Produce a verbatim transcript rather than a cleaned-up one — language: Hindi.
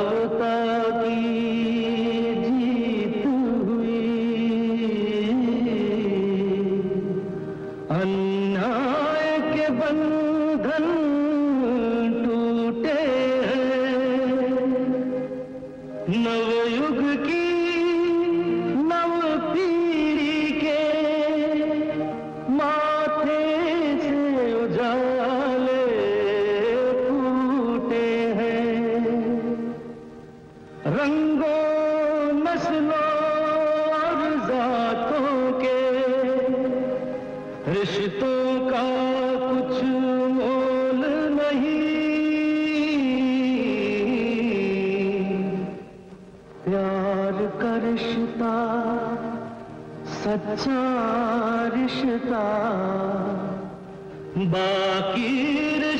मानवता की जीत हुई, अन्याय के बंधन टूटे हैं, नवयुग की नव पीढ़ी के माथे से उजाले फूटे हैं। रंगों नस्लों और जातों के रिश्तों का कुछ मोल नहीं, प्यार का रिश्ता सच्चा रिश्ता बाकी